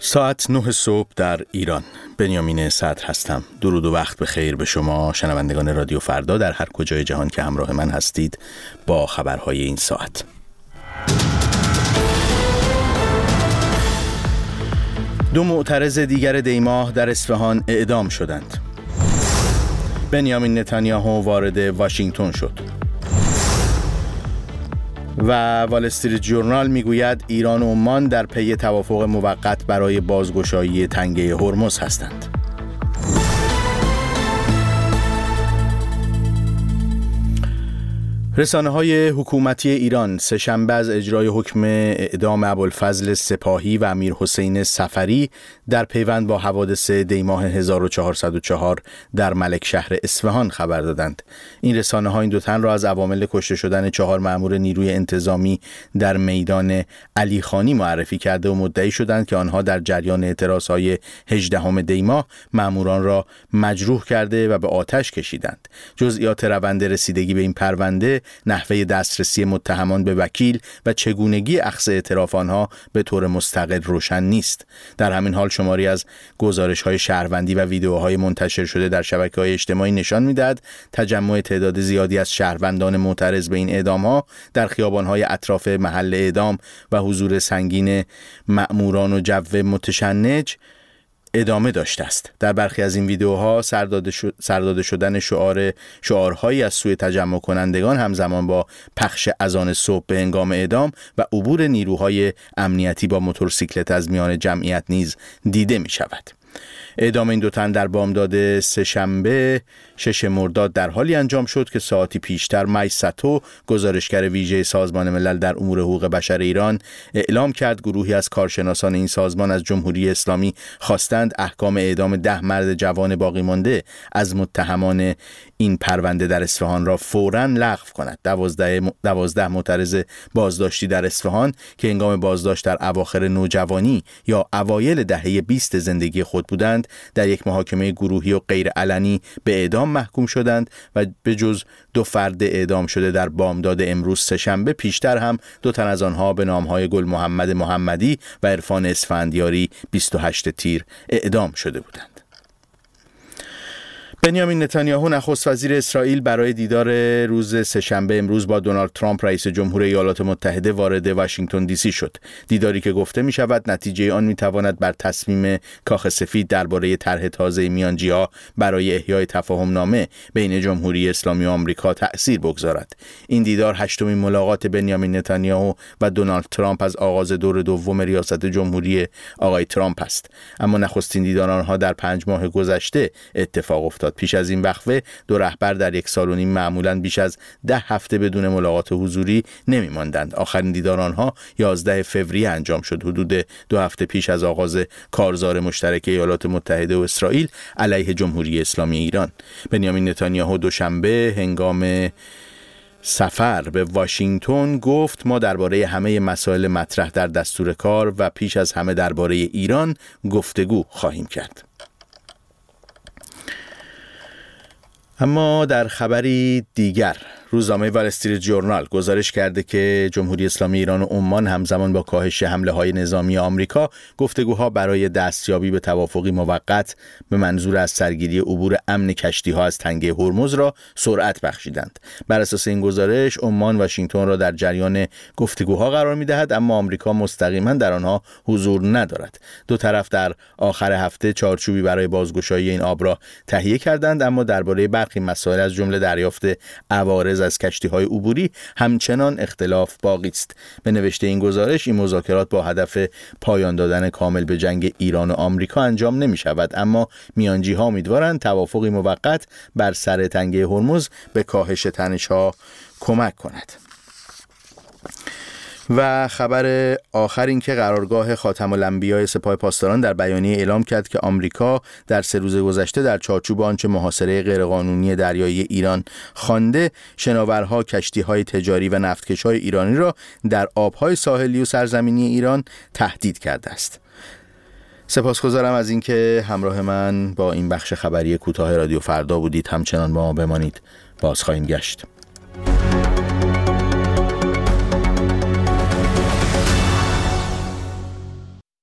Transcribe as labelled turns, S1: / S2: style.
S1: ساعت 9 صبح در ایران. بنیامین صدر هستم. درود و وقت بخیر به شما شنوندگان رادیو فردا در هر کجای جهان که همراه من هستید با خبرهای این ساعت. دو معترض دیگر دیماه در اصفهان اعدام شدند. بنیامین نتانیاهو وارد واشنگتن شد. و وال استریت ژورنال میگوید ایران و عمان در پی توافق موقت برای بازگشایی تنگه هرمز هستند. رسانه‌های حکومتی ایران سه‌شنبه از اجرای حکم اعدام ابوالفضل سپاهی و امیرحسین صفری در پیوند با حوادث دیماه 1404 در ملکشهر اصفهان خبر دادند. این رسانه‌ها این دو تن را از عوامل کشته شدن 4 مأمور نیروی انتظامی در میدان علیخانی معرفی کرده و مدعی شدند که آنها در جریان اعتراضهای 18 دیماه مأموران را مجروح کرده و به آتش کشیدند. جزئیات روند رسیدگی به این پرونده، نحوه دسترسی متهمان به وکیل و چگونگی اخذ اعتراف آنها به طور مستقل روشن نیست. در همین حال شماری از گزارش‌های شهروندی و ویدیوهای منتشر شده در شبکه‌های اجتماعی نشان می‌دهد تجمع تعداد زیادی از شهروندان معترض به این اعدام‌ها در خیابان‌های اطراف محل اعدام و حضور سنگین مأموران و جو متشنج ادامه داشته است. در برخی از این ویدیوها سرداده شدن شعارهایی از سوی تجمع کنندگان همزمان با پخش اذان صبح به هنگام اعدام و عبور نیروهای امنیتی با موتورسیکلت از میان جمعیت نیز دیده می شود. اعدام این دو تن در بامداد سه‌شنبه 6 مرداد در حالی انجام شد که ساعتی پیشتر مای ساتو، گزارشگر ویژه سازمان ملل در امور حقوق بشر ایران، اعلام کرد گروهی از کارشناسان این سازمان از جمهوری اسلامی خواستند احکام اعدام 10 مرد جوان باقی مانده از متهمان این پرونده در اصفهان را فوراً لغو کند. 12 معترض بازداشتی در اصفهان که هنگام بازداشت در اواخر نوجوانی یا اوایل دهه 20 زندگی خود بودند، در یک محاکمه گروهی و غیر علنی به اعدام محکوم شدند و به جز 2 فرد اعدام شده در بامداد امروز سه‌شنبه، پیشتر هم 2 تن از آنها به نام‌های گل محمد محمدی و عرفان اسفندیاری 28 تیر اعدام شده بودند. بنیامین نتانیاهو نخست وزیر اسرائیل برای دیدار روز سه‌شنبه امروز با دونالد ترامپ رئیس جمهور ایالات متحده وارد واشنگتن دی سی شد. دیداری که گفته می شود نتیجه آن می تواند بر تصمیم کاخ سفید درباره طرح تازه میانجی‌ها برای احیای تفاهم نامه بین جمهوری اسلامی و آمریکا تأثیر بگذارد. این دیدار 8مین ملاقات بنیامین نتانیاهو و دونالد ترامپ از آغاز دور دوم ریاست جمهوری آقای ترامپ است. اما نخستین دیدار آنها در 5 ماه گذشته اتفاق افتاد. پیش از این وقفه 2 رهبر در 1 سال و نیم معمولاً بیش از 10 هفته بدون ملاقات حضوری نمی ماندند. آخرین دیدار آنها 11 فوریه انجام شد، حدود 2 هفته پیش از آغاز کارزار مشترک ایالات متحده و اسرائیل علیه جمهوری اسلامی ایران. بنیامین نتانیاهو دوشنبه هنگام سفر به واشنگتن گفت ما درباره همه مسائل مطرح در دستور کار و پیش از همه درباره ایران گفتگو خواهیم کرد. اما در خبری دیگر، روزنامه وال استریت ژورنال گزارش کرده که جمهوری اسلامی ایران و عمان همزمان با کاهش حمله‌های نظامی آمریکا گفتگوها برای دستیابی به توافقی موقت به منظور از سرگیری عبور امن کشتی‌ها از تنگه هرمز را سرعت بخشیدند. بر اساس این گزارش عمان واشنگتن را در جریان گفتگوها قرار می‌دهد، اما آمریکا مستقیما در آنها حضور ندارد. 2 طرف در آخر هفته چارچوبی برای بازگشایی این آب را تهیه کردند، اما درباره برخی مسائل از جمله دریافت عوارض از کشتی‌های عبوری همچنان اختلاف باقی است. به نوشته این گزارش، این مذاکرات با هدف پایان دادن کامل به جنگ ایران و آمریکا انجام نمی‌شود، اما میانجی‌ها امیدوارند توافقی موقت بر سر تنگه هرمز به کاهش تنش‌ها کمک کند. و خبر آخر این که قرارگاه خاتم الانبیاء سپاه پاسداران در بیانیه اعلام کرد که آمریکا در 3 روز گذشته در چارچوب آنچه محاصره غیرقانونی دریایی ایران خوانده، شناورها، کشتی‌های تجاری و نفتکش‌های ایرانی را در آب‌های ساحلی و سرزمینی ایران تهدید کرده است. سپاسگزارم از اینکه همراه من با این بخش خبری کوتاه رادیو فردا بودید. همچنان با ما بمانید. باز خواهیم گشت.